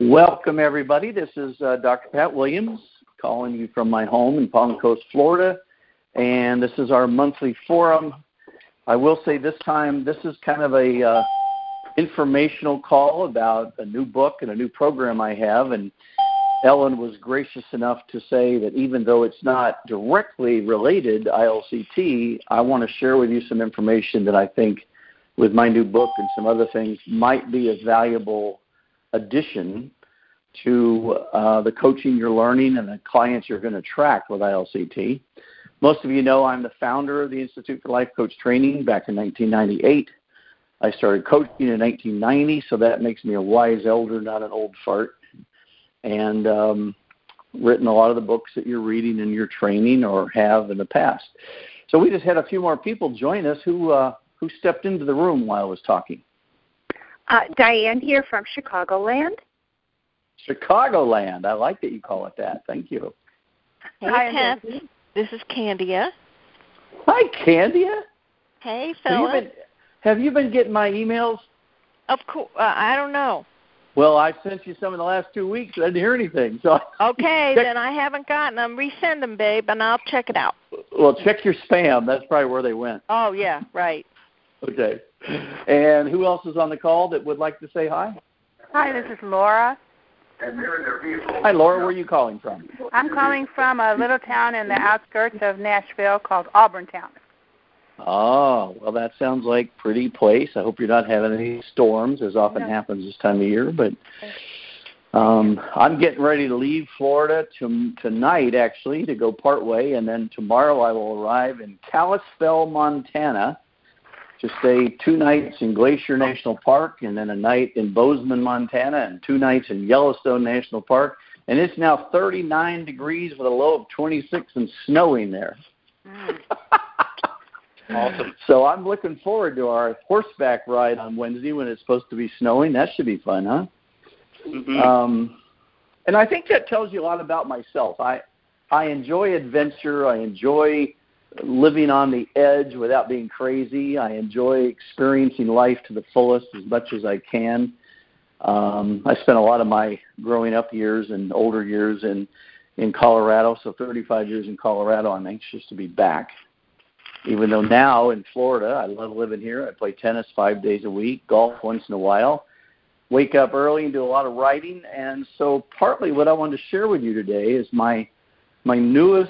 Welcome, everybody. This is Dr. Pat Williams calling you from my home in Palm Coast, Florida, and this is our monthly forum. I will say this time, this is kind of a informational call about a new book and a new program I have, and Ellen was gracious enough to say that even though it's not directly related to ILCT, I want to share with you some information that I think with my new book and some other things might be a valuable addition to the coaching you're learning and the clients you're going to attract with ILCT. Most of you know I'm the founder of the Institute for Life Coach Training back in 1998. I started coaching in 1990, so that makes me a wise elder, not an old fart. And written a lot of the books that you're reading in your training or have in the past. So we just had a few more people join us who stepped into the room while I was talking. Diane here from Chicagoland. Chicagoland. I like that you call it that. Thank you. Hey, Pat. This is Candia. Hi, Candia. Hey, Philip. Have you been getting my emails? Of course. I don't know. Well, I sent you some in the last 2 weeks. I didn't hear anything. So okay, then I haven't gotten them. Resend them, babe, and I'll check it out. Well, check your spam. That's probably where they went. Oh, yeah, right. Okay. And who else is on the call that would like to say hi? Hi, this is Laura. Hi, Laura. Where are you calling from? I'm calling from a little town in the outskirts of Nashville called Auburntown. Oh, well, that sounds like a pretty place. I hope you're not having any storms, as often happens this time of year. But I'm getting ready to leave Florida tonight, actually, to go partway. And then tomorrow I will arrive in Kalispell, Montana, to stay 2 nights in Glacier National Park and then a night in Bozeman, Montana, and 2 nights in Yellowstone National Park. And it's now 39 degrees with a low of 26 and snowing there. Awesome. So I'm looking forward to our horseback ride on Wednesday when it's supposed to be snowing. That should be fun, huh? Mm-hmm. And I think that tells you a lot about myself. I enjoy adventure. I enjoy living on the edge without being crazy. I enjoy experiencing life to the fullest as much as I can. I spent a lot of my growing up years and older years in Colorado, so 35 years in Colorado. I'm anxious to be back. Even though now in Florida, I love living here. I play tennis 5 days a week, golf once in a while, wake up early and do a lot of writing. And so partly what I wanted to share with you today is my newest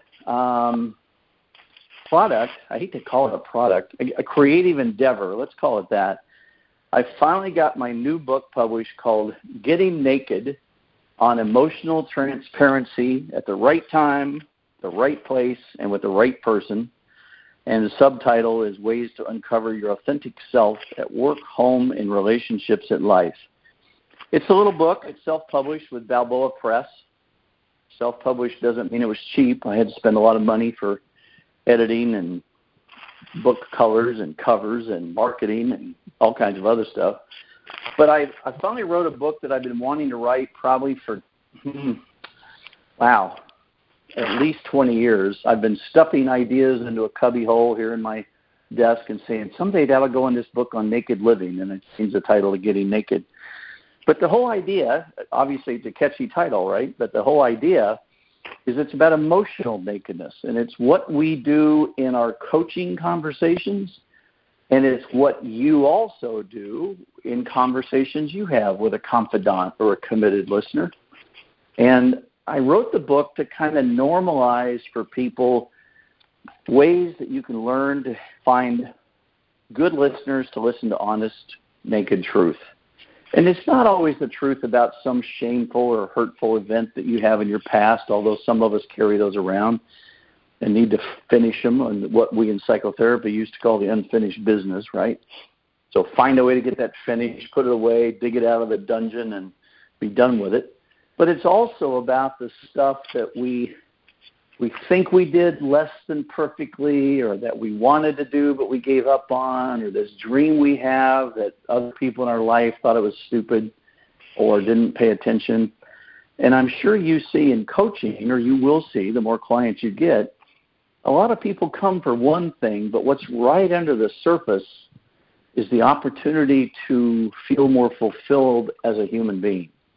product. I hate to call it a product, a creative endeavor. Let's call it that. I finally got my new book published called Getting Naked on Emotional Transparency at the Right Time, the Right Place, and with the Right Person. And the subtitle is Ways to Uncover Your Authentic Self at Work, Home, and Relationships at Life. It's a little book. It's self-published with Balboa Press. Self-published doesn't mean it was cheap. I had to spend a lot of money for editing and book colors and covers and marketing and all kinds of other stuff. But I finally wrote a book that I've been wanting to write probably for, at least 20 years. I've been stuffing ideas into a cubby hole here in my desk and saying, someday that'll go in this book on naked living, and it seems the title of Getting Naked. But the whole idea, obviously it's a catchy title, right? But the whole idea is it's about emotional nakedness, and it's what we do in our coaching conversations, and it's what you also do in conversations you have with a confidant or a committed listener. And I wrote the book to kind of normalize for people ways that you can learn to find good listeners to listen to honest, naked truth. And it's not always the truth about some shameful or hurtful event that you have in your past, although some of us carry those around and need to finish them on what we in psychotherapy used to call the unfinished business, right? So find a way to get that finished, put it away, dig it out of the dungeon, and be done with it. But it's also about the stuff that we think we did less than perfectly, or that we wanted to do but we gave up on, or this dream we have that other people in our life thought it was stupid or didn't pay attention. And I'm sure you see in coaching, or you will see the more clients you get, a lot of people come for one thing, but what's right under the surface is the opportunity to feel more fulfilled as a human being.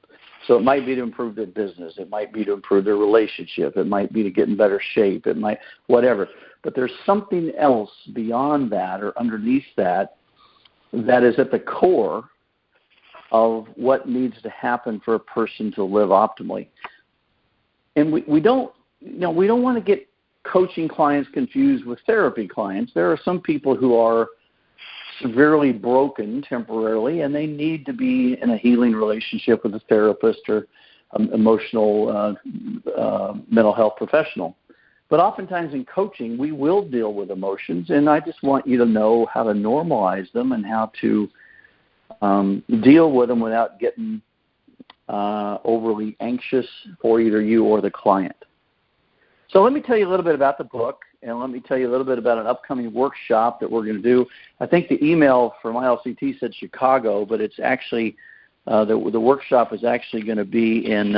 So it might be to improve their business. It might be to improve their relationship. It might be to get in better shape. It might, whatever. But there's something else beyond that or underneath that that is at the core of what needs to happen for a person to live optimally. And we don't want to get coaching clients confused with therapy clients. There are some people who are severely broken temporarily, and they need to be in a healing relationship with a therapist or emotional mental health professional. But oftentimes in coaching, we will deal with emotions, and I just want you to know how to normalize them and how to deal with them without getting overly anxious for either you or the client. So let me tell you a little bit about the book, and let me tell you a little bit about an upcoming workshop that we're going to do. I think the email from ILCT said Chicago, but it's actually the workshop is actually going to be in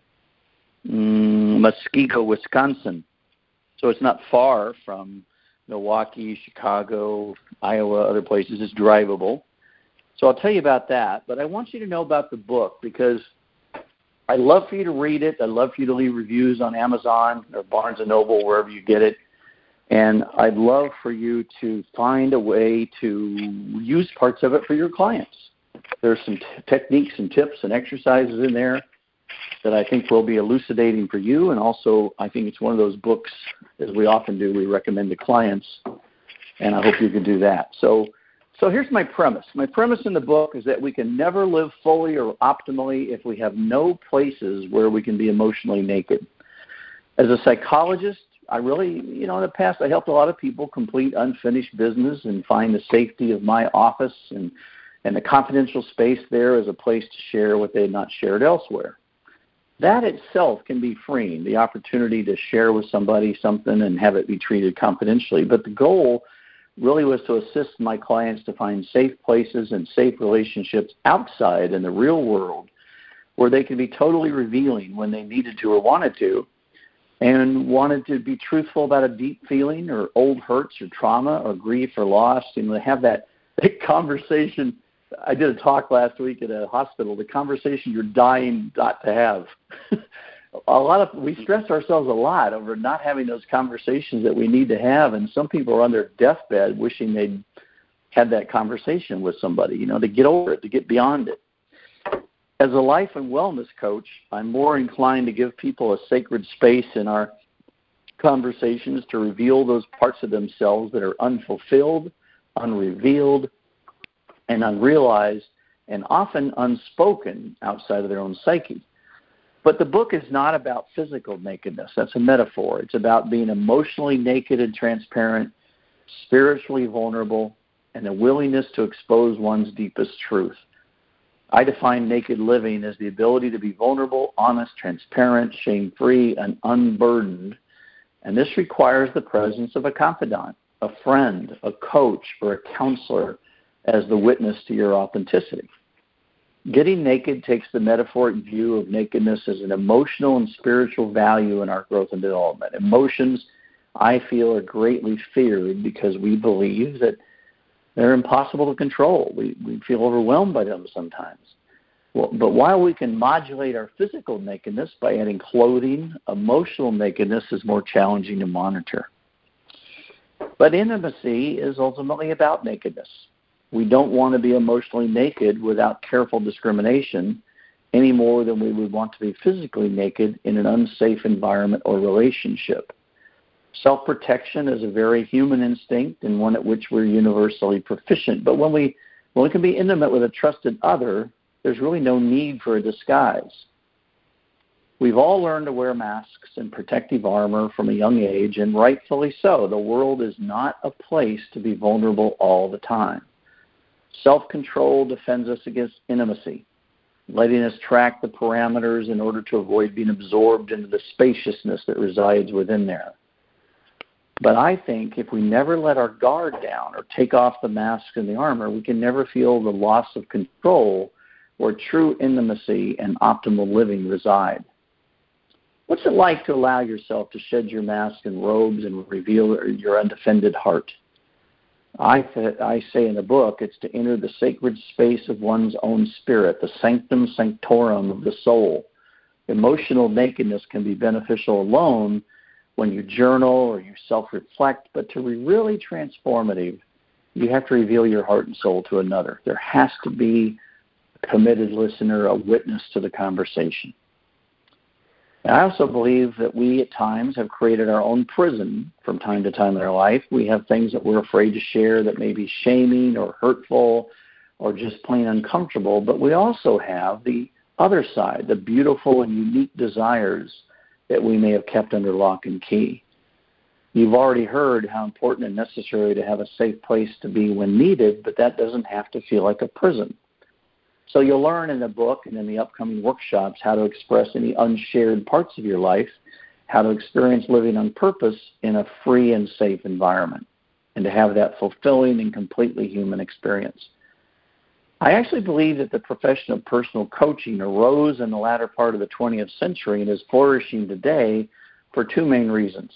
Muskego, Wisconsin. So it's not far from Milwaukee, Chicago, Iowa, other places. It's drivable. So I'll tell you about that. But I want you to know about the book because I'd love for you to read it. I'd love for you to leave reviews on Amazon or Barnes & Noble, wherever you get it. And I'd love for you to find a way to use parts of it for your clients. There's some techniques and tips and exercises in there that I think will be elucidating for you. And also, I think it's one of those books, as we often do, we recommend to clients. And I hope you can do that. So here's my premise. My premise in the book is that we can never live fully or optimally if we have no places where we can be emotionally naked. As a psychologist, I really, in the past, I helped a lot of people complete unfinished business and find the safety of my office and the confidential space there as a place to share what they had not shared elsewhere. That itself can be freeing, the opportunity to share with somebody something and have it be treated confidentially. But the goal really was to assist my clients to find safe places and safe relationships outside in the real world where they could be totally revealing when they needed to or wanted to, and wanted to be truthful about a deep feeling or old hurts or trauma or grief or loss, and to have that conversation. I did a talk last week at a hospital, the conversation you're dying not to have. We stress ourselves a lot over not having those conversations that we need to have, and some people are on their deathbed wishing they'd had that conversation with somebody, to get over it, to get beyond it. As a life and wellness coach, I'm more inclined to give people a sacred space in our conversations to reveal those parts of themselves that are unfulfilled, unrevealed, and unrealized, and often unspoken outside of their own psyche. But the book is not about physical nakedness. That's a metaphor. It's about being emotionally naked and transparent, spiritually vulnerable, and a willingness to expose one's deepest truth. I define naked living as the ability to be vulnerable, honest, transparent, shame-free, and unburdened. And this requires the presence of a confidant, a friend, a coach, or a counselor as the witness to your authenticity. Getting naked takes the metaphoric view of nakedness as an emotional and spiritual value in our growth and development. Emotions, I feel, are greatly feared because we believe that they're impossible to control. We feel overwhelmed by them sometimes. But while we can modulate our physical nakedness by adding clothing, emotional nakedness is more challenging to monitor. But intimacy is ultimately about nakedness. We don't want to be emotionally naked without careful discrimination any more than we would want to be physically naked in an unsafe environment or relationship. Self-protection is a very human instinct and one at which we're universally proficient. But when we can be intimate with a trusted other, there's really no need for a disguise. We've all learned to wear masks and protective armor from a young age, and rightfully so. The world is not a place to be vulnerable all the time. Self-control defends us against intimacy, letting us track the parameters in order to avoid being absorbed into the spaciousness that resides within there. But I think if we never let our guard down or take off the mask and the armor, we can never feel the loss of control where true intimacy and optimal living reside. What's it like to allow yourself to shed your mask and robes and reveal your undefended heart? I say in the book, it's to enter the sacred space of one's own spirit, the sanctum sanctorum of the soul. Emotional nakedness can be beneficial alone when you journal or you self-reflect, but to be really transformative, you have to reveal your heart and soul to another. There has to be a committed listener, a witness to the conversation. And I also believe that we at times have created our own prison from time to time in our life. We have things that we're afraid to share that may be shaming or hurtful or just plain uncomfortable, but we also have the other side, the beautiful and unique desires that we may have kept under lock and key. You've already heard how important and necessary to have a safe place to be when needed, but that doesn't have to feel like a prison. So you'll learn in the book and in the upcoming workshops how to express any unshared parts of your life, how to experience living on purpose in a free and safe environment, and to have that fulfilling and completely human experience. I actually believe that the profession of personal coaching arose in the latter part of the 20th century and is flourishing today for two main reasons.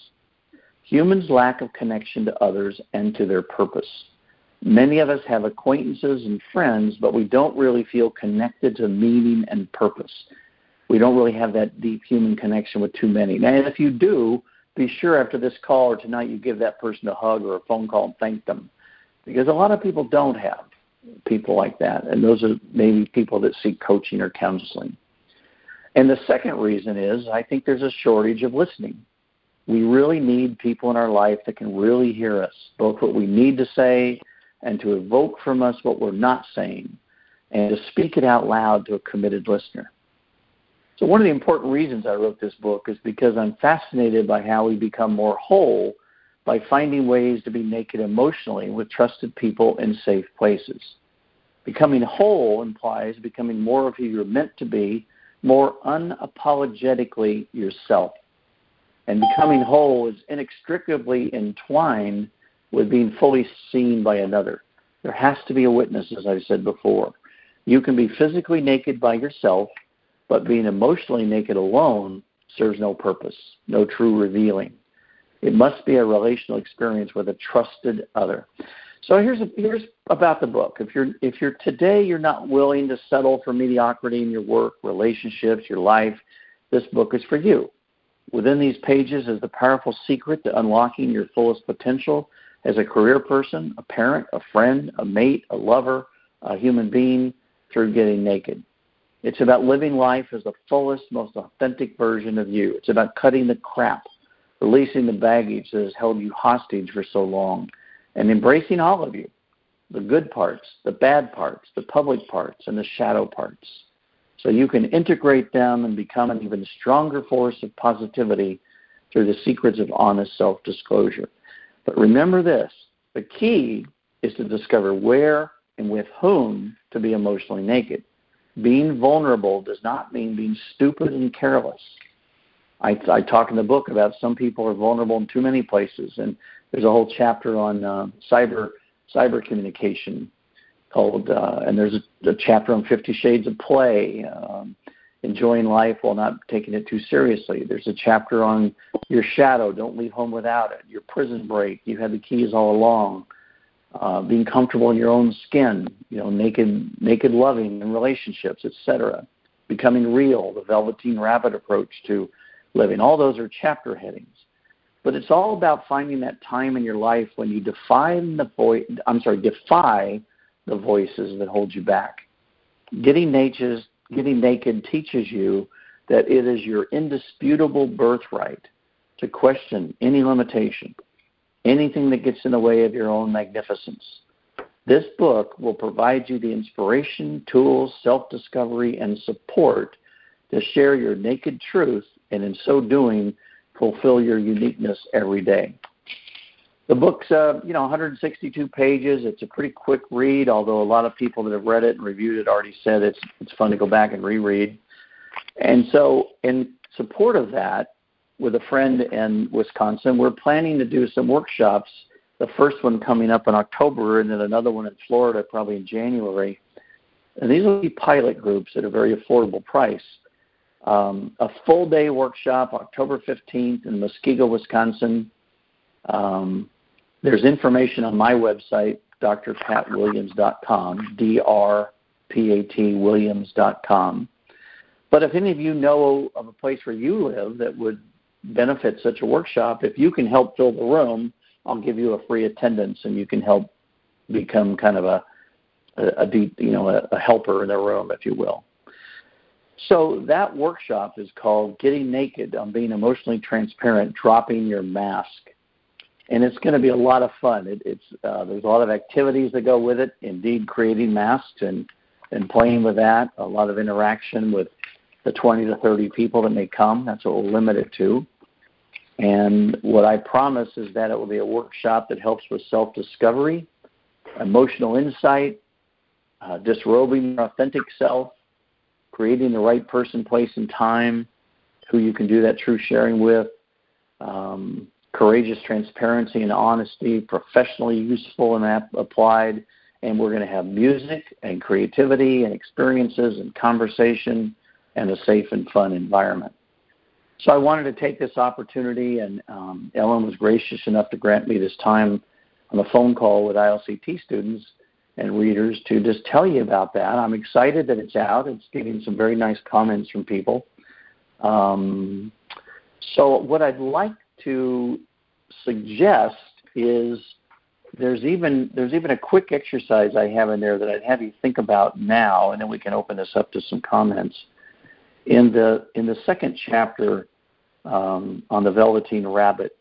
Humans' lack of connection to others and to their purpose. Many of us have acquaintances and friends, but we don't really feel connected to meaning and purpose. We don't really have that deep human connection with too many. Now, and if you do, be sure after this call or tonight you give that person a hug or a phone call and thank them. Because a lot of people don't have people like that, and those are maybe people that seek coaching or counseling. And the second reason is I think there's a shortage of listening. We really need people in our life that can really hear us, both what we need to say and to evoke from us what we're not saying, and to speak it out loud to a committed listener. So one of the important reasons I wrote this book is because I'm fascinated by how we become more whole by finding ways to be naked emotionally with trusted people in safe places. Becoming whole implies becoming more of who you're meant to be, more unapologetically yourself. And becoming whole is inextricably entwined with being fully seen by another. There has to be a witness, as I've said before. You can be physically naked by yourself, but being emotionally naked alone serves no purpose, no true revealing. It must be a relational experience with a trusted other. So here's about the book. If you're today you're not willing to settle for mediocrity in your work, relationships, your life, this book is for you. Within these pages is the powerful secret to unlocking your fullest potential as a career person, a parent, a friend, a mate, a lover, a human being through getting naked. It's about living life as the fullest, most authentic version of you. It's about cutting the crap, releasing the baggage that has held you hostage for so long, and embracing all of you, the good parts, the bad parts, the public parts, and the shadow parts, so you can integrate them and become an even stronger force of positivity through the secrets of honest self-disclosure. But remember this, the key is to discover where and with whom to be emotionally naked. Being vulnerable does not mean being stupid and careless. I talk in the book about some people are vulnerable in too many places, and there's a whole chapter on cyber communication called, and there's a chapter on 50 Shades of Play, enjoying life while not taking it too seriously. There's a chapter on your shadow, don't leave home without it, your prison break, you had the keys all along, being comfortable in your own skin, naked loving in relationships, etc. Becoming real, the Velveteen Rabbit approach to living. All those are chapter headings. But it's all about finding that time in your life when you defy the voices that hold you back. Getting naked teaches you that it is your indisputable birthright to question any limitation, anything that gets in the way of your own magnificence. This book will provide you the inspiration, tools, self-discovery, and support to share your naked truth, and in so doing, fulfill your uniqueness every day. The book's 162 pages. It's a pretty quick read, although a lot of people that have read it and reviewed it already said it's fun to go back and reread. And so in support of that, with a friend in Wisconsin, we're planning to do some workshops, the first one coming up in October and then another one in Florida probably in January. And these will be pilot groups at a very affordable price. A full-day workshop, October 15th in Muskego, Wisconsin. There's information on my website, drpatwilliams.com, drpatwilliams.com. But if any of you know of a place where you live that would benefit such a workshop, if you can help fill the room, I'll give you a free attendance, and you can help become kind of a helper in the room, if you will. So that workshop is called Getting Naked on Being Emotionally Transparent, Dropping Your Mask. And it's going to be a lot of fun. There's a lot of activities that go with it, indeed creating masks and playing with that, a lot of interaction with the 20 to 30 people that may come. That's what we'll limit it to. And what I promise is that it will be a workshop that helps with self-discovery, emotional insight, disrobing your authentic self, creating the right person, place, and time, who you can do that true sharing with, courageous transparency and honesty, professionally useful and applied, and we're going to have music and creativity and experiences and conversation and a safe and fun environment. So I wanted to take this opportunity, and Ellen was gracious enough to grant me this time on a phone call with ILCT students and readers to just tell you about that. I'm excited that it's out. It's getting some very nice comments from people. So what I'd like to suggest is there's even a quick exercise I have in there that I'd have you think about now, and then we can open this up to some comments. In the second chapter on the Velveteen Rabbit,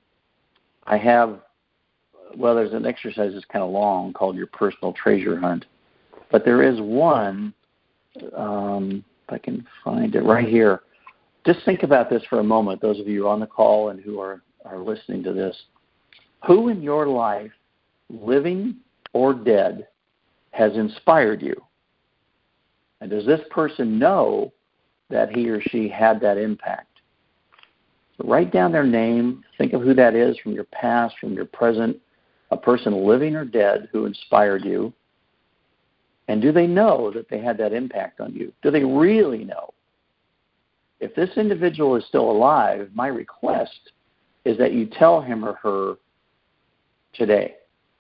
there's an exercise that's kind of long called Your Personal Treasure Hunt. But there is one, if I can find it right here. Just think about this for a moment, those of you on the call and who are listening to this. Who in your life, living or dead, has inspired you? And does this person know that he or she had that impact? So write down their name. Think of who that is from your past, from your present, a person living or dead who inspired you. And do they know that they had that impact on you? Do they really know? If this individual is still alive, my request is that you tell him or her today.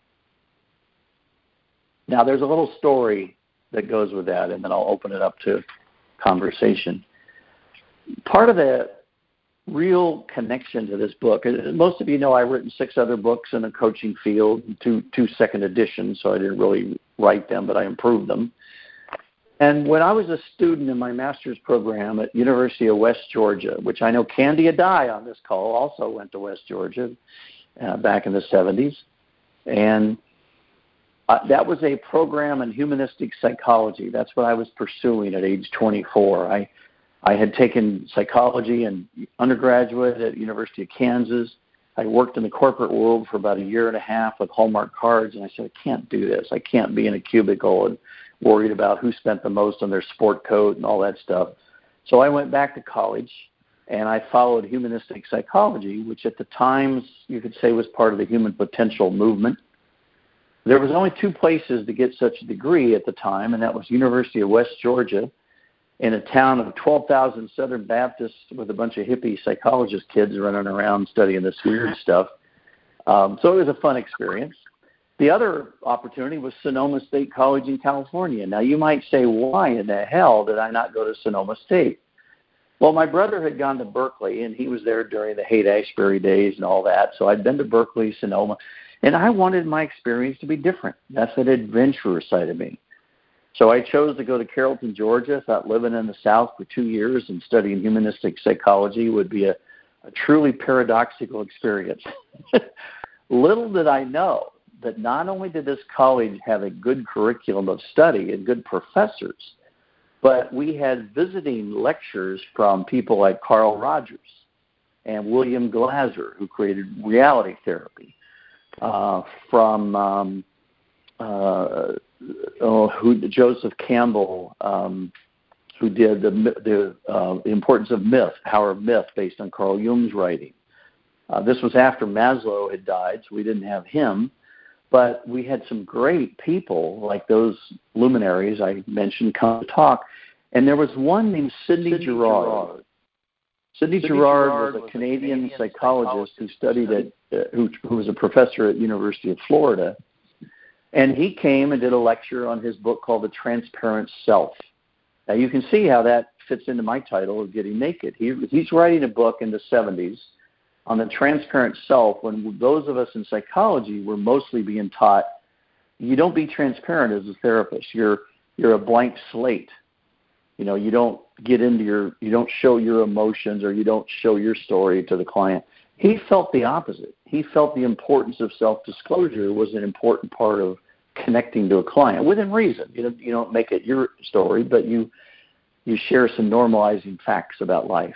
Now, there's a little story that goes with that, and then I'll open it up to conversation. Part of the real connection to this book, most of you know I've written 6 other books in the coaching field, two second editions, so I didn't really write them, but I improved them. And when I was a student in my master's program at University of West Georgia, which I know Candy Adai on this call also went to West Georgia back in the 70s, and that was a program in humanistic psychology. That's what I was pursuing at age 24. I had taken psychology in undergraduate at University of Kansas. I worked in the corporate world for about 1.5 years with Hallmark cards, and I said, I can't do this. I can't be in a cubicle and worried about who spent the most on their sport coat and all that stuff. So I went back to college, and I followed humanistic psychology, which at the times you could say was part of the human potential movement. There was only 2 places to get such a degree at the time, and that was University of West Georgia in a town of 12,000 Southern Baptists with a bunch of hippie psychologist kids running around studying this weird stuff. So it was a fun experience. The other opportunity was Sonoma State College in California. Now, you might say, why in the hell did I not go to Sonoma State? Well, my brother had gone to Berkeley, and he was there during the Haight-Ashbury days and all that. So I'd been to Berkeley, Sonoma, and I wanted my experience to be different. That's an adventurer side of me. So I chose to go to Carrollton, Georgia. Thought living in the South for 2 years and studying humanistic psychology would be a truly paradoxical experience. Little did I know that not only did this college have a good curriculum of study and good professors, but we had visiting lectures from people like Carl Rogers and William Glasser, who created reality therapy, Joseph Campbell, who did the importance of myth, power of myth, based on Carl Jung's writing. This was after Maslow had died, so we didn't have him. But we had some great people, like those luminaries I mentioned, come to talk. And there was one named Sidney Girard. Sidney Girard was a Canadian psychologist who studied who was a professor at University of Florida. And he came and did a lecture on his book called The Transparent Self. Now, you can see how that fits into my title of Getting Naked. He's writing a book in the 70s on the transparent self when those of us in psychology were mostly being taught, you don't be transparent as a therapist. You're a blank slate. You know, you don't you don't show your emotions or you don't show your story to the client. He felt the opposite. He felt the importance of self-disclosure was an important part of connecting to a client within reason. You don't make it your story, but you share some normalizing facts about life.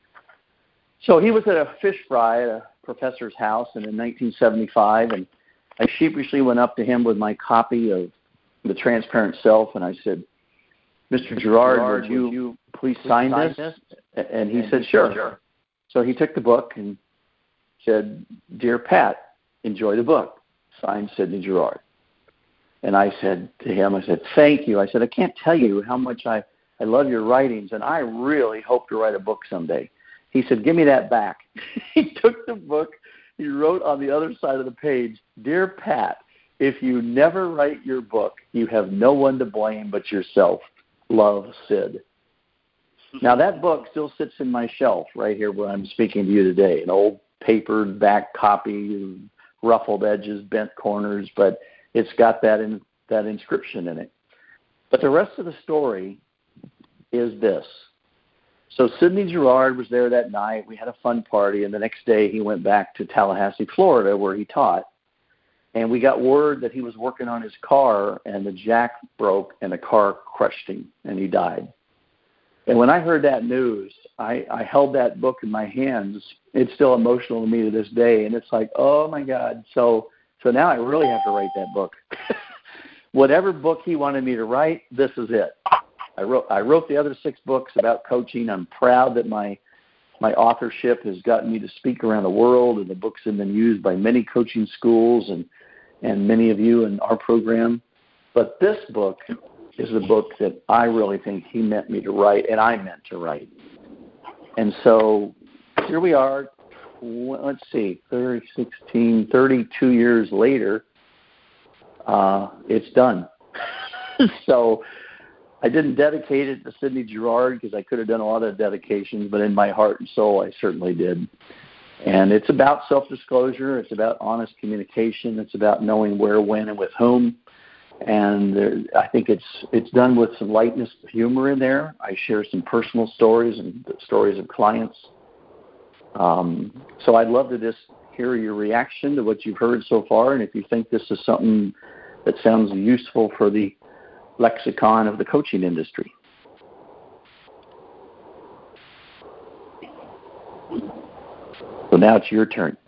So he was at a fish fry at a professor's house in 1975, and I sheepishly went up to him with my copy of The Transparent Self, and I said, Mr. Girard, would you please sign this? And he said, sure. So he took the book and said, Dear Pat, enjoy the book. Signed, Sidney Girard. And I said to him, thank you. I said, I can't tell you how much I love your writings, and I really hope to write a book someday. He said, give me that back. He took the book. He wrote on the other side of the page, Dear Pat, if you never write your book, you have no one to blame but yourself. Love, Sid. Now, that book still sits in my shelf right here where I'm speaking to you today, an old papered back copy, ruffled edges, bent corners, but it's got that inscription in it. But the rest of the story is this. So Sidney Girard was there that night. We had a fun party, and the next day he went back to Tallahassee, Florida, where he taught. And we got word that he was working on his car, and the jack broke, and the car crushed him, and he died. And when I heard that news, I held that book in my hands. It's still emotional to me to this day, and it's like, oh, my God. So now I really have to write that book. Whatever book he wanted me to write, this is it. I wrote the other 6 books about coaching. I'm proud that my authorship has gotten me to speak around the world, and the books have been used by many coaching schools and many of you in our program. But this book is the book that I really think he meant me to write, and I meant to write. And so here we are, let's see, 32 years later, it's done. So I didn't dedicate it to Sidney Girard because I could have done a lot of dedications, but in my heart and soul, I certainly did. And it's about self-disclosure. It's about honest communication. It's about knowing where, when, and with whom. And I think it's done with some lightness of humor in there. I share some personal stories and stories of clients. So I'd love to just hear your reaction to what you've heard so far, and if you think this is something that sounds useful for the lexicon of the coaching industry. So now it's your turn.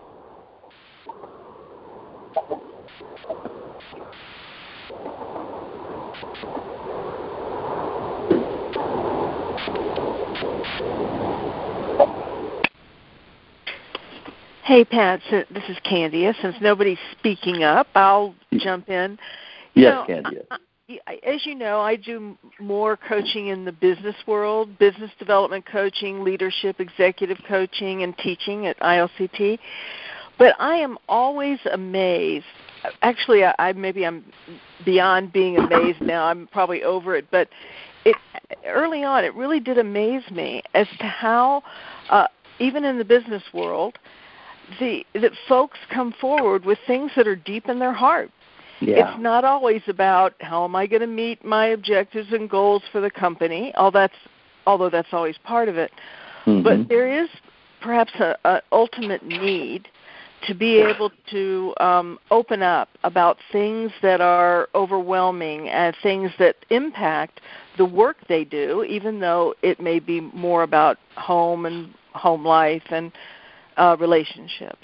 Hey, Pat, this is Candia. Since nobody's speaking up, I'll jump in. Yes, Candia. As you know, I do more coaching in the business world, business development coaching, leadership, executive coaching, and teaching at ILCT. But I am always amazed. Actually, I'm beyond being amazed now. I'm probably over it. But early on, it really did amaze me as to how, even in the business world, that folks come forward with things that are deep in their heart. Yeah. It's not always about how am I going to meet my objectives and goals for the company, although that's always part of it. Mm-hmm. But there is perhaps an ultimate need to be able to open up about things that are overwhelming and things that impact the work they do, even though it may be more about home and home life and relationships.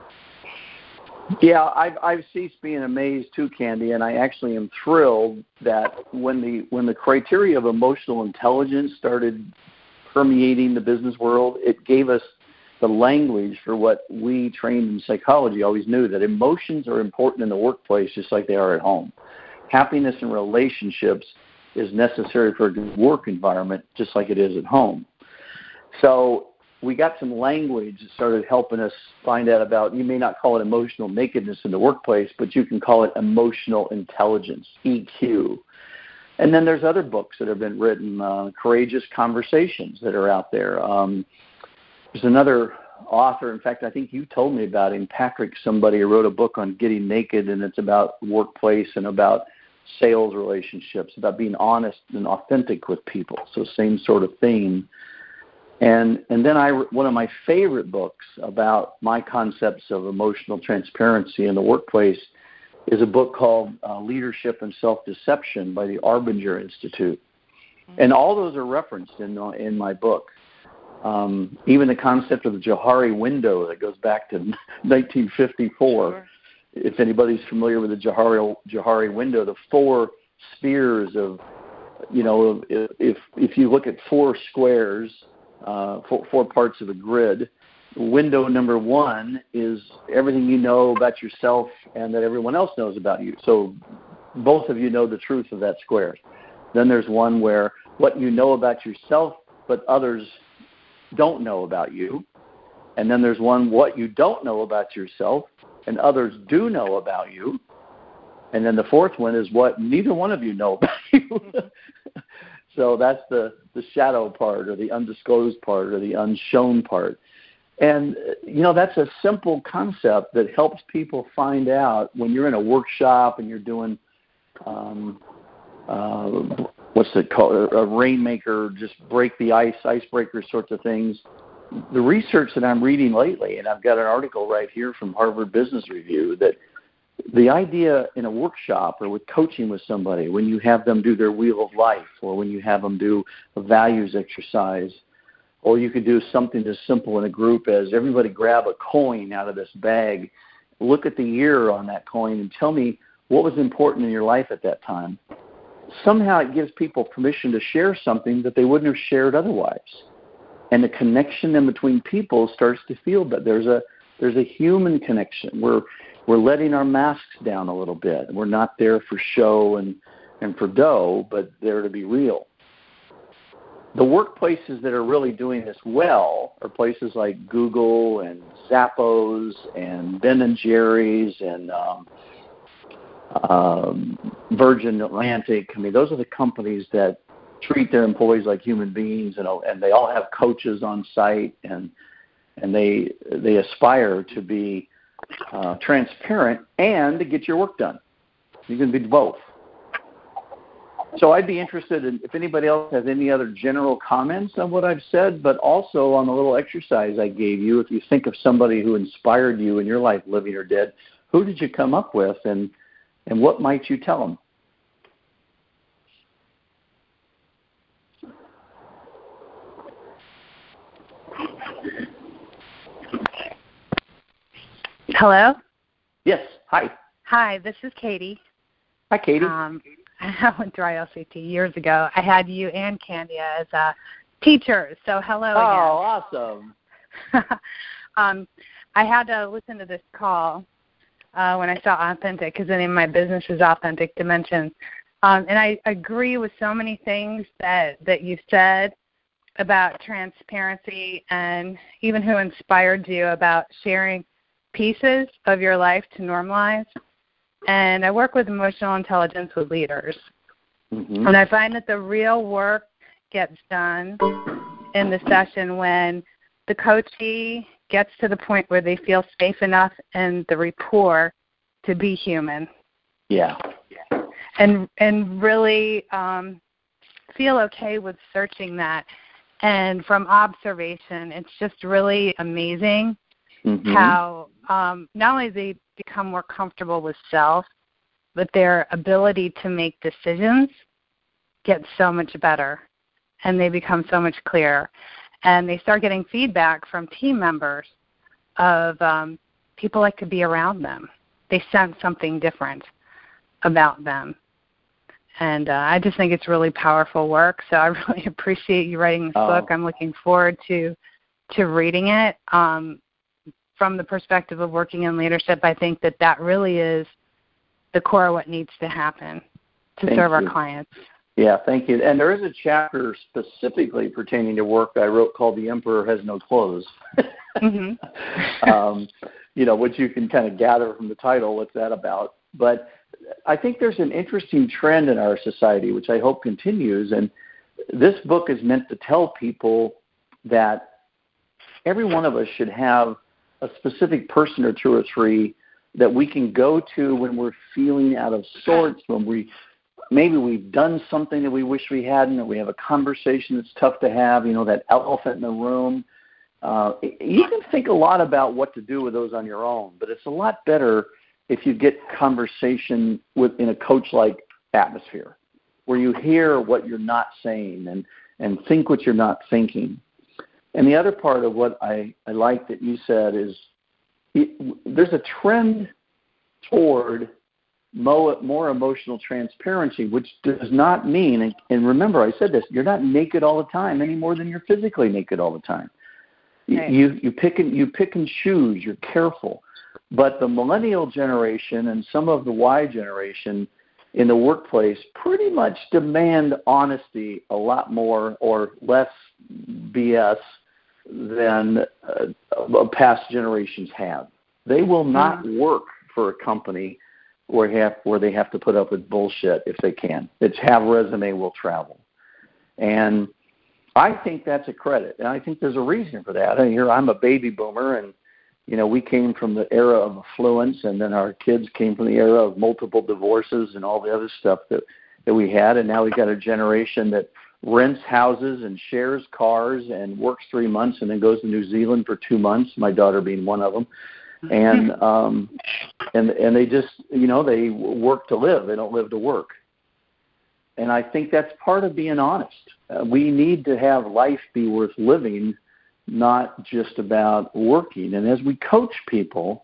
Yeah, I've ceased being amazed too, Candy, and I actually am thrilled that when the criteria of emotional intelligence started permeating the business world, it gave us the language for what we trained in psychology always knew, that emotions are important in the workplace just like they are at home. Happiness in relationships is necessary for a good work environment just like it is at home. So we got some language that started helping us find out about, you may not call it emotional nakedness in the workplace, but you can call it emotional intelligence, EQ. And then there's other books that have been written, Courageous Conversations, that are out there. There's another author, in fact, I think you told me about him, Patrick, somebody who wrote a book on getting naked, and it's about workplace and about sales relationships, about being honest and authentic with people. So same sort of theme. And then one of my favorite books about my concepts of emotional transparency in the workplace is a book called Leadership and Self-Deception by the Arbinger Institute. And all those are referenced in my book. Even the concept of the Johari window that goes back to 1954. Sure. If anybody's familiar with the Johari window, the 4 spheres of, if you look at 4 squares, 4 parts of a grid, window number 1 is everything you know about yourself and that everyone else knows about you. So both of you know the truth of that square. Then there's one where what you know about yourself but others don't know about you. And then there's one what you don't know about yourself and others do know about you. And then the 4th one is what neither one of you know about you. So that's the shadow part, or the undisclosed part, or the unshown part. And, that's a simple concept that helps people find out when you're in a workshop and you're doing, what's it called, a rainmaker, just break the ice, icebreaker sorts of things. The research that I'm reading lately, and I've got an article right here from Harvard Business Review, that the idea in a workshop or with coaching with somebody, when you have them do their wheel of life, or when you have them do a values exercise, or you could do something as simple in a group as everybody grab a coin out of this bag, look at the year on that coin, and tell me what was important in your life at that time. Somehow it gives people permission to share something that they wouldn't have shared otherwise. And the connection in between people starts to feel that there's a human connection. We're letting our masks down a little bit. We're not there for show and for dough, but there to be real. The workplaces that are really doing this well are places like Google and Zappos and Ben & Jerry's and Virgin Atlantic. I mean, those are the companies that treat their employees like human beings, and they all have coaches on site, and they aspire to be transparent and to get your work done. You can be both. So I'd be interested in if anybody else has any other general comments on what I've said, but also on the little exercise I gave you. If you think of somebody who inspired you in your life, living or dead, who did you come up with, and what might you tell them? Hello? Yes. Hi. Hi, this is Katie. Hi, Katie. I went through ILCT years ago. I had you and Candia as teachers, so hello again. Oh, awesome. I had to listen to this call when I saw Authentic, because the name of my business is Authentic Dimensions. And I agree with so many things that you said about transparency, and even who inspired you about sharing pieces of your life to normalize. And I work with emotional intelligence with leaders. Mm-hmm. And I find that the real work gets done in the session when the coachee gets to the point where they feel safe enough in the rapport to be human. Yeah. And really feel okay with searching that. And from observation, it's just really amazing how not only they become more comfortable with self, but their ability to make decisions gets so much better, and they become so much clearer. And they start getting feedback from team members of people like to be around them. They sense something different about them. And I just think it's really powerful work, so I really appreciate you writing this book. I'm looking forward to reading it. From the perspective of working in leadership, I think that really is the core of what needs to happen to serve our clients. Yeah, thank you. And there is a chapter specifically pertaining to work I wrote called "The Emperor Has No Clothes." Mm-hmm. Which you can kind of gather from the title. What's that about? But I think there's an interesting trend in our society, which I hope continues. And this book is meant to tell people that every one of us should have a specific person or two or three that we can go to when we're feeling out of sorts, when maybe we've done something that we wish we hadn't, or we have a conversation that's tough to have, that elephant in the room. You can think a lot about what to do with those on your own, but it's a lot better if you get conversation in a coach-like atmosphere, where you hear what you're not saying and think what you're not thinking. And the other part of what I like that you said is there's a trend toward more emotional transparency, which does not mean, and remember I said this, you're not naked all the time any more than you're physically naked all the time. Right. You pick and choose, you're careful. But the millennial generation and some of the Y generation in the workplace pretty much demand honesty a lot more or less BS than past generations have. They will not work for a company where they have to put up with bullshit if they can. It's have resume, will travel. And I think that's a credit, and I think there's a reason for that. I'm a baby boomer, and we came from the era of affluence, and then our kids came from the era of multiple divorces and all the other stuff that we had, and now we've got a generation that rents houses and shares cars and works 3 months and then goes to New Zealand for 2 months, my daughter being one of them. And and they just, they work to live. They don't live to work. And I think that's part of being honest. We need to have life be worth living, not just about working. And as we coach people,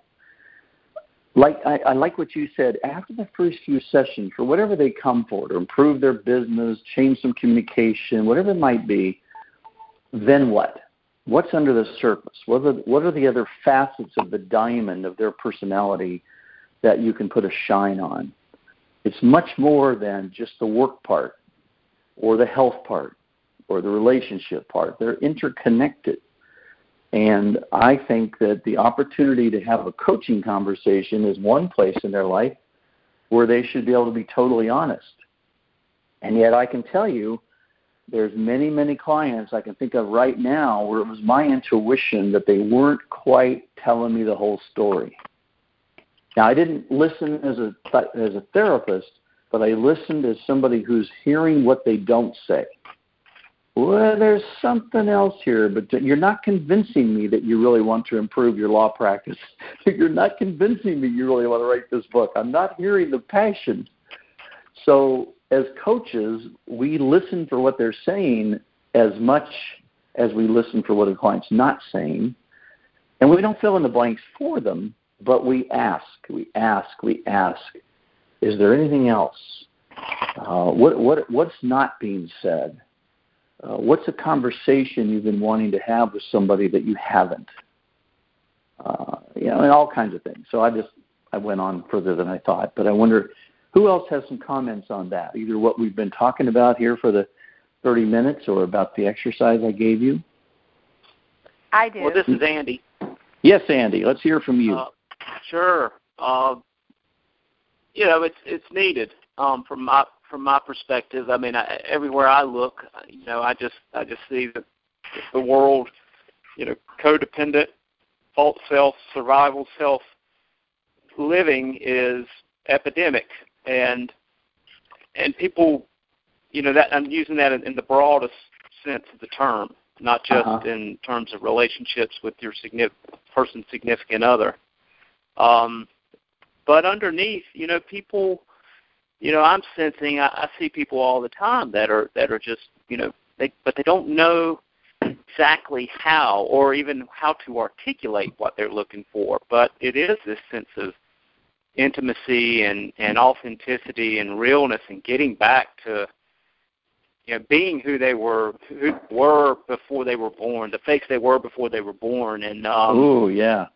I like what you said, after the first few sessions, for whatever they come for, to improve their business, change some communication, whatever it might be, then what? What's under the surface? What are the other facets of the diamond of their personality that you can put a shine on? It's much more than just the work part or the health part or the relationship part. They're interconnected. And I think that the opportunity to have a coaching conversation is one place in their life where they should be able to be totally honest. And yet I can tell you there's many, many clients I can think of right now where it was my intuition that they weren't quite telling me the whole story. Now, I didn't listen as a therapist, but I listened as somebody who's hearing what they don't say. Well, there's something else here, but you're not convincing me that you really want to improve your law practice. You're not convincing me you really want to write this book. I'm not hearing the passion. So as coaches, we listen for what they're saying as much as we listen for what a client's not saying. And we don't fill in the blanks for them, but we ask. Is there anything else? What's not being said? What's a conversation you've been wanting to have with somebody that you haven't? And all kinds of things. So I went on further than I thought, but I wonder who else has some comments on that, either what we've been talking about here for the 30 minutes or about the exercise I gave you? I do. Well, this is Andy. Yes, Andy. Let's hear from you. Sure. It's needed from my perspective. I mean, everywhere I look, I just see the world, codependent, false self, survival self living is epidemic, and people, that I'm using that in the broadest sense of the term, not just in terms of relationships with your significant other. But underneath, people, I'm sensing, I see people all the time that are just, but they don't know exactly how or even how to articulate what they're looking for. But it is this sense of intimacy and authenticity and realness and getting back to, being who they were before they were born, the fakes they were before they were born. And, and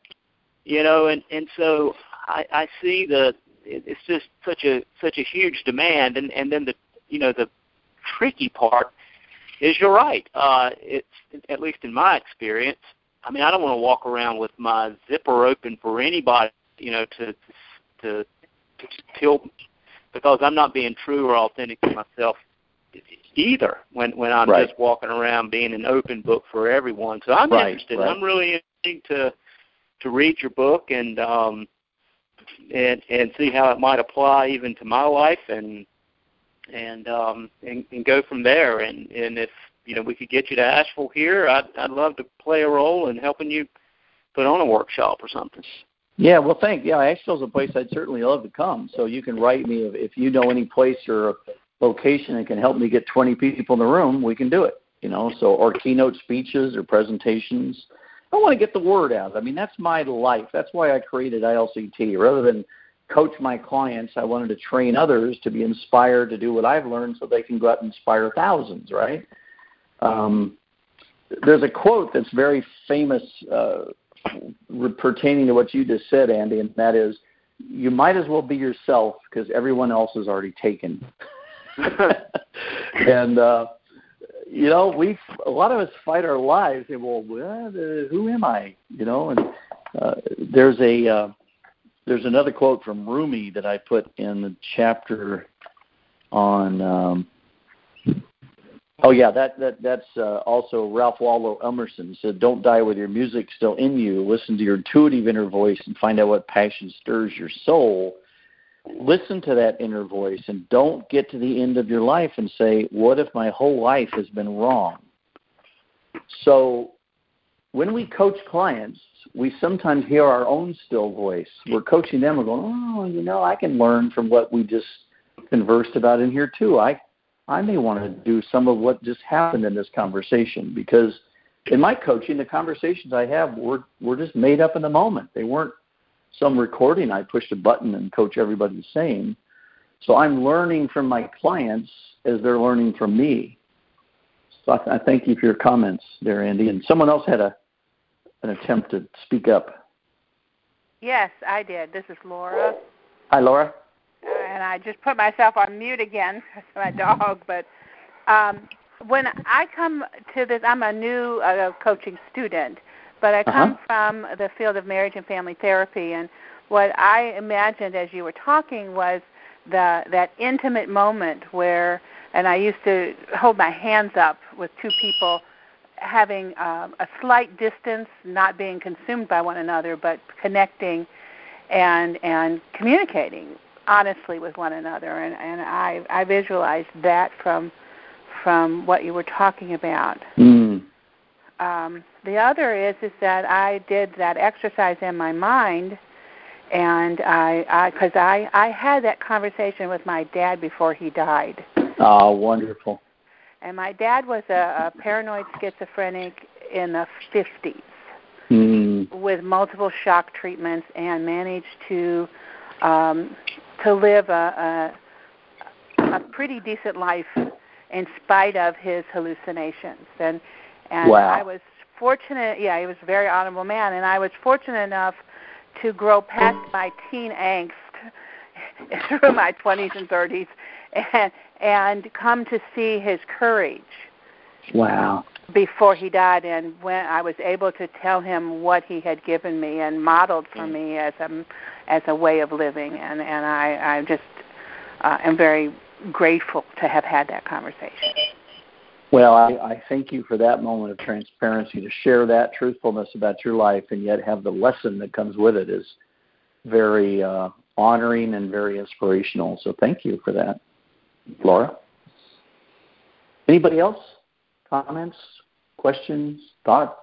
so I see that it's just such a huge demand, and then the tricky part is you're right. It's, at least in my experience, I mean, I don't want to walk around with my zipper open for anybody, to tell, because I'm not being true or authentic to myself either when I'm just walking around being an open book for everyone. So I'm interested. Right. I'm really interested to read your book and see how it might apply even to my life and go from there. And if we could get you to Asheville here, I'd love to play a role in helping you put on a workshop or something. Yeah, well, thanks. Yeah, Asheville's a place I'd certainly love to come. So you can write me if you know any place or location that can help me get 20 people in the room, we can do it. Or keynote speeches or presentations. I want to get the word out. I mean, that's my life. That's why I created ILCT. Rather than coach my clients, I wanted to train others to be inspired to do what I've learned so they can go out and inspire thousands, right? There's a quote that's very famous pertaining to what you just said, Andy, and that is, you might as well be yourself because everyone else is already taken. And, a lot of us fight our lives and, who am I? And there's another quote from Rumi that I put in the chapter on, that's also Ralph Waldo Emerson said, don't die with your music still in you. Listen to your intuitive inner voice and find out what passion stirs your soul. Listen to that inner voice and don't get to the end of your life and say, what if my whole life has been wrong? So when we coach clients, we sometimes hear our own still voice. We're coaching them and going, I can learn from what we just conversed about in here too. I may want to do some of what just happened in this conversation, because in my coaching, the conversations I have were just made up in the moment. They weren't some recording I pushed a button and coach everybody the same. So I'm learning from my clients as they're learning from me. So I thank you for your comments there, Andy. And someone else had an attempt to speak up. Yes, I did. This is Laura. Hi, Laura. And I just put myself on mute again. That's my dog. But when I come to this, I'm a new coaching student, but I come from the field of marriage and family therapy. And what I imagined as you were talking was that intimate moment where, and I used to hold my hands up with two people having a slight distance, not being consumed by one another, but connecting and communicating honestly with one another. And I visualized that from what you were talking about. The other is that I did that exercise in my mind, and because I had that conversation with my dad before he died. Oh, wonderful. And my dad was a paranoid schizophrenic in the 50s with multiple shock treatments, and managed to live a pretty decent life in spite of his hallucinations. And wow. I was fortunate. Yeah, he was a very honorable man, and I was fortunate enough to grow past my teen angst through my 20s and 30s and come to see his courage. Wow. Before he died, and when I was able to tell him what he had given me and modeled for me as a way of living, and I just am very grateful to have had that conversation. Well, I thank you for that moment of transparency, to share that truthfulness about your life and yet have the lesson that comes with it is very honoring and very inspirational. So thank you for that, Laura. Anybody else? Comments, questions, thoughts?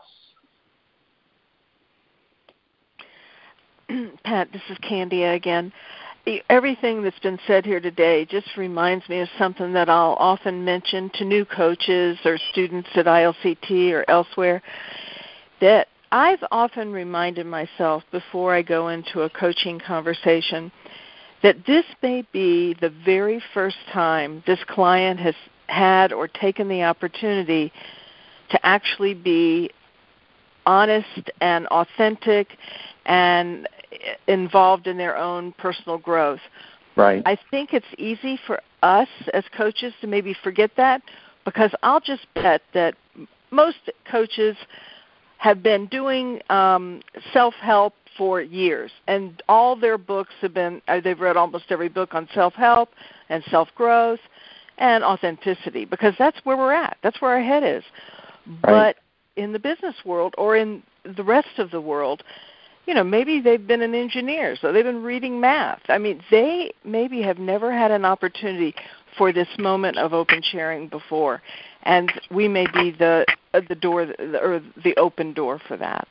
Pat, this is Candia again. Everything that's been said here today just reminds me of something that I'll often mention to new coaches or students at ILCT or elsewhere, that I've often reminded myself before I go into a coaching conversation that this may be the very first time this client has had or taken the opportunity to actually be honest and authentic and involved in their own personal growth. Right. I think it's easy for us as coaches to maybe forget that, because I'll just bet that most coaches have been doing self-help for years, and all their books have been, they've read almost every book on self-help and self-growth and authenticity, because that's where we're at. That's where our head is. Right. But in the business world or in the rest of the world, maybe they've been an engineer, so they've been reading math. I mean, they maybe have never had an opportunity for this moment of open sharing before, and we may be the door or the open door for that.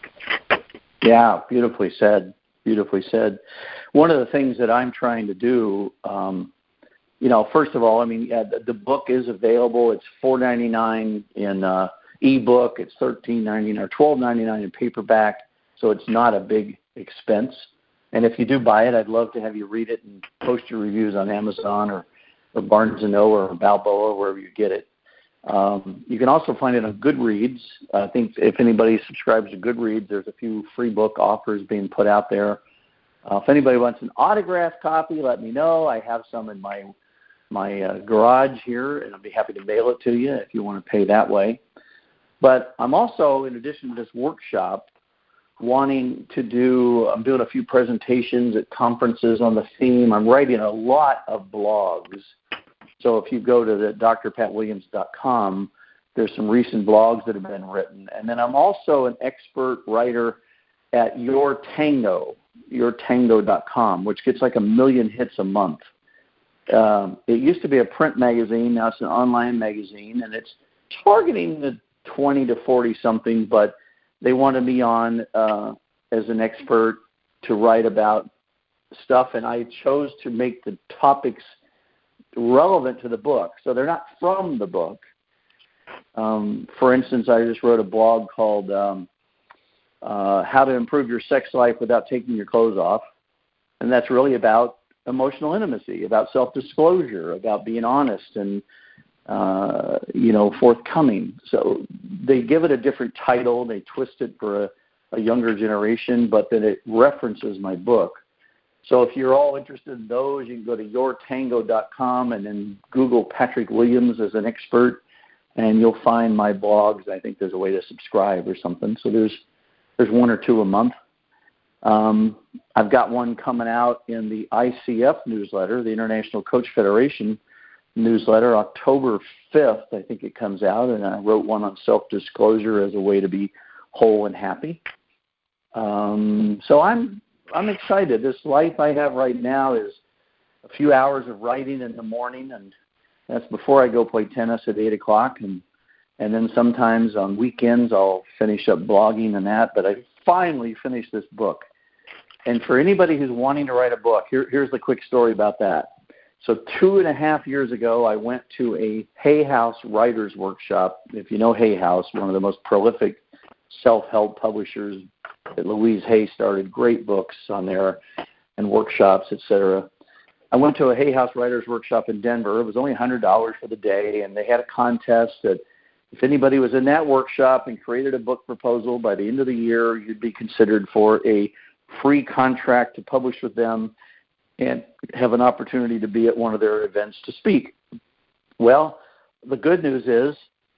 Yeah, beautifully said. Beautifully said. One of the things that I'm trying to do, first of all, the book is available. It's $4.99 in ebook. It's $13.99 or $12.99 in paperback. So it's not a big expense. And if you do buy it, I'd love to have you read it and post your reviews on Amazon or Barnes & Noble or Balboa, wherever you get it. You can also find it on Goodreads. I think if anybody subscribes to Goodreads, there's a few free book offers being put out there. If anybody wants an autographed copy, let me know. I have some in my garage here, and I'll be happy to mail it to you if you want to pay that way. But I'm also, in addition to this workshop, I'm doing a few presentations at conferences on the theme. I'm writing a lot of blogs. So if you go to the drpatwilliams.com, there's some recent blogs that have been written. And then I'm also an expert writer at yourtango.com, which gets like 1 million hits a month. It used to be a print magazine. Now it's an online magazine, and it's targeting the 20 to 40-something, but they wanted me on as an expert to write about stuff, and I chose to make the topics relevant to the book. So they're not from the book. For instance, I just wrote a blog called How to Improve Your Sex Life Without Taking Your Clothes Off, and that's really about emotional intimacy, about self-disclosure, about being honest and forthcoming. So they give it a different title. They twist it for a younger generation, but then it references my book. So if you're all interested in those, you can go to yourtango.com and then Google Patrick Williams as an expert, and you'll find my blogs. I think there's a way to subscribe or something. So there's 1 or 2 a month. I've got one coming out in the ICF newsletter, the International Coach Federation newsletter, October 5th, I think it comes out, and I wrote one on self-disclosure as a way to be whole and happy. So I'm excited. This life I have right now is a few hours of writing in the morning, and that's before I go play tennis at 8 o'clock, and then sometimes on weekends I'll finish up blogging and that, but I finally finished this book. And for anybody who's wanting to write a book, here's the quick story about that. So 2.5 years ago, I went to a Hay House Writers Workshop. If you know Hay House, one of the most prolific self-help publishers that Louise Hay started, great books on there and workshops, etc. I went to a Hay House Writers Workshop in Denver. It was only $100 for the day, and they had a contest that if anybody was in that workshop and created a book proposal, by the end of the year, you'd be considered for a free contract to publish with them and have an opportunity to be at one of their events to speak. Well, the good news is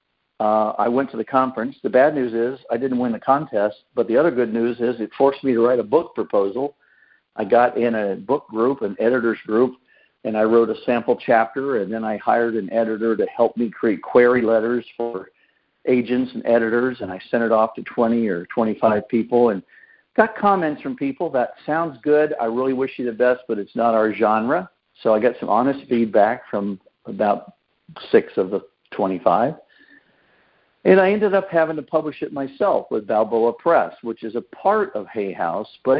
I went to the conference. The bad news is I didn't win the contest, but the other good news is it forced me to write a book proposal. I got in a book group, an editor's group, and I wrote a sample chapter, and then I hired an editor to help me create query letters for agents and editors, and I sent it off to 20 or 25 people and got comments from people that sounds good. I really wish you the best, but it's not our genre. So I got some honest feedback from about 6 of the 25. And I ended up having to publish it myself with Balboa Press, which is a part of Hay House, but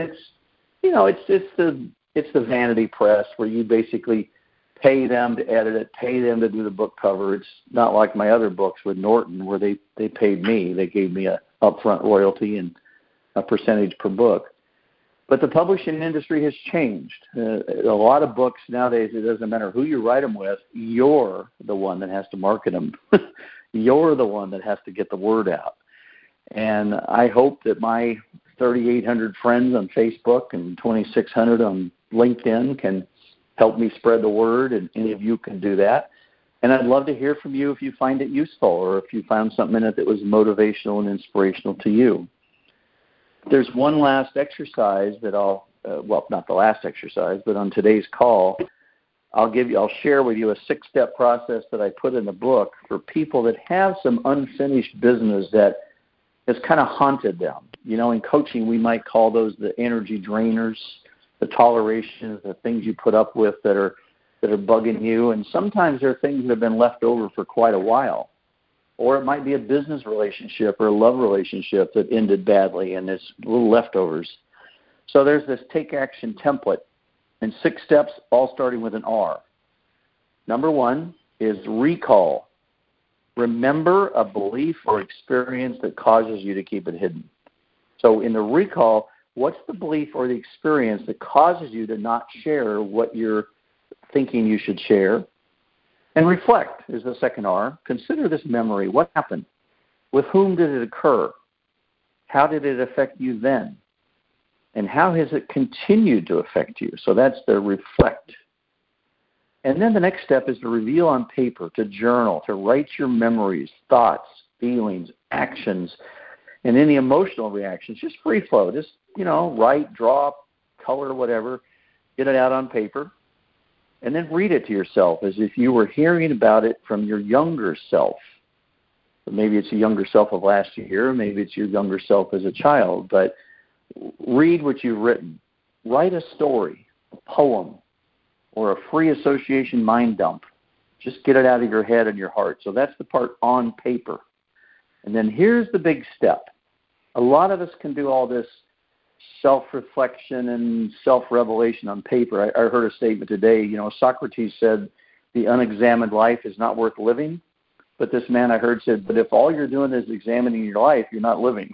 it's the vanity press where you basically pay them to edit it, pay them to do the book cover. It's not like my other books with Norton where they paid me. They gave me a upfront royalty and a percentage per book. But the publishing industry has changed. A lot of books nowadays, it doesn't matter who you write them with, you're the one that has to market them. You're the one that has to get the word out. And I hope that my 3,800 friends on Facebook and 2,600 on LinkedIn can help me spread the word, and any of you can do that. And I'd love to hear from you if you find it useful or if you found something in it that was motivational and inspirational to you. There's one last exercise that I'll, not the last exercise, but on today's call, I'll share with you a 6-step process that I put in the book for people that have some unfinished business that has kind of haunted them. You know, in coaching, we might call those the energy drainers, the tolerations, the things you put up with that are bugging you. And sometimes they're things that have been left over for quite a while. Or it might be a business relationship or a love relationship that ended badly and it's little leftovers. So there's this take action template and 6 steps, all starting with an R. Number 1 is recall. Remember a belief or experience that causes you to keep it hidden. So in the recall, what's the belief or the experience that causes you to not share what you're thinking you should share? And reflect is the second R. Consider this memory. What happened? With whom did it occur? How did it affect you then? And how has it continued to affect you? So that's the reflect. And then the next step is to reveal on paper, to journal, to write your memories, thoughts, feelings, actions, and any emotional reactions. Just free flow. Just, write, draw, color, whatever. Get it out on paper. And then read it to yourself as if you were hearing about it from your younger self. Maybe it's a younger self of last year. Maybe it's your younger self as a child. But read what you've written. Write a story, a poem, or a free association mind dump. Just get it out of your head and your heart. So that's the part on paper. And then here's the big step. A lot of us can do all this self-reflection and self-revelation on paper. I heard a statement today, Socrates said the unexamined life is not worth living. But this man I heard said, but if all you're doing is examining your life, you're not living.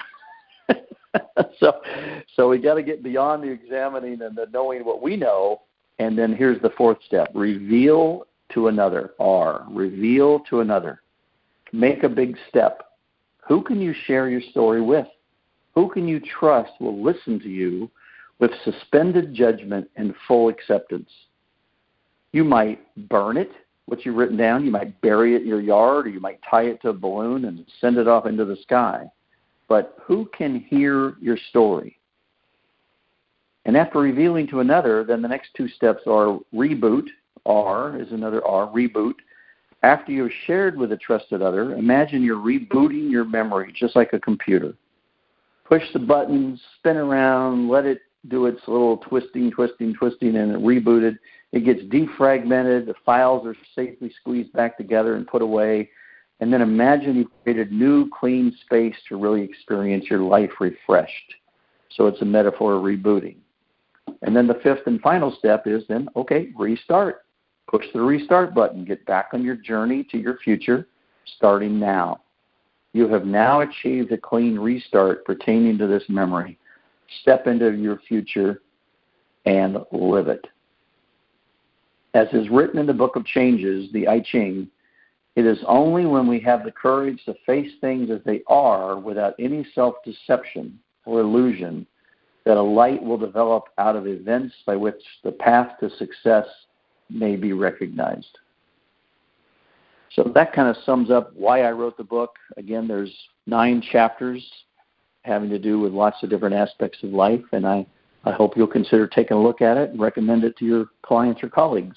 So we got to get beyond the examining and the knowing what we know. And then here's the 4th step. Reveal to another. R. Reveal to another. Make a big step. Who can you share your story with? Who can you trust will listen to you with suspended judgment and full acceptance? You might burn it, what you've written down. You might bury it in your yard, or you might tie it to a balloon and send it off into the sky. But who can hear your story? And after revealing to another, then the next 2 steps are reboot. R is another R, reboot. After you've shared with a trusted other, imagine you're rebooting your memory just like a computer. Push the button, spin around, let it do its little twisting, and it rebooted. It gets defragmented. The files are safely squeezed back together and put away. And then imagine you've created new, clean space to really experience your life refreshed. So it's a metaphor of rebooting. And then the 5th and final step is then, restart. Push the restart button. Get back on your journey to your future, starting now. You have now achieved a clean restart pertaining to this memory. Step into your future and live it. As is written in the Book of Changes, the I Ching, it is only when we have the courage to face things as they are without any self-deception or illusion that a light will develop out of events by which the path to success may be recognized. So that kind of sums up why I wrote the book. Again, there's 9 chapters having to do with lots of different aspects of life, and I hope you'll consider taking a look at it and recommend it to your clients or colleagues.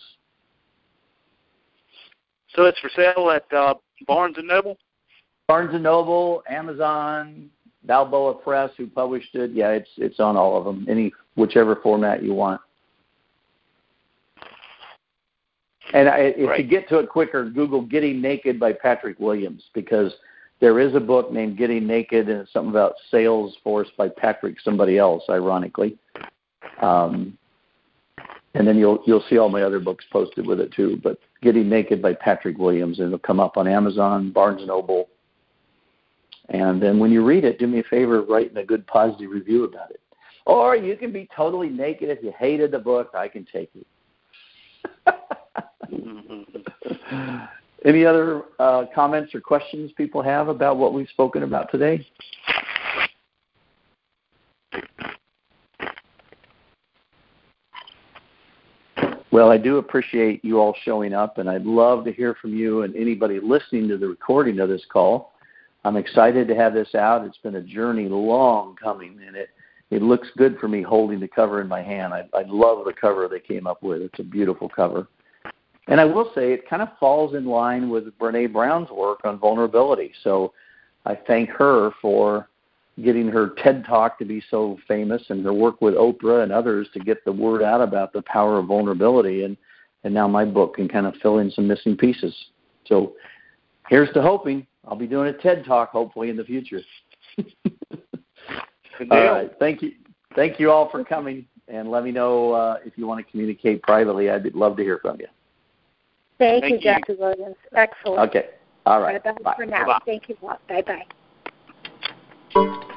So it's for sale at Barnes & Noble? Barnes & Noble, Amazon, Balboa Press, who published it. Yeah, it's on all of them, whichever format you want. And if you get to it quicker, Google Getting Naked by Patrick Williams, because there is a book named Getting Naked, and it's something about Salesforce by Patrick somebody else, ironically. And then you'll see all my other books posted with it too. But Getting Naked by Patrick Williams, and it'll come up on Amazon, Barnes & Noble. And then when you read it, do me a favor, write a good positive review about it. Or you can be totally naked if you hated the book. I can take it. Any other comments or questions people have about what we've spoken about today? Well, I do appreciate you all showing up, and I'd love to hear from you and anybody listening to the recording of this call. I'm excited to have this out. It's been a journey long coming, and it looks good for me holding the cover in my hand. I love the cover they came up with. It's a beautiful cover. And I will say it kind of falls in line with Brene Brown's work on vulnerability. So I thank her for getting her TED Talk to be so famous and her work with Oprah and others to get the word out about the power of vulnerability. And now my book can kind of fill in some missing pieces. So here's to hoping. I'll be doing a TED Talk hopefully in the future. All right. Thank you. Thank you all for coming. And let me know if you want to communicate privately. I'd love to hear from you. Thank you, Dr. Williams. Excellent. Okay. All right. Bye-bye for now. Bye-bye. Thank you. Bye-bye.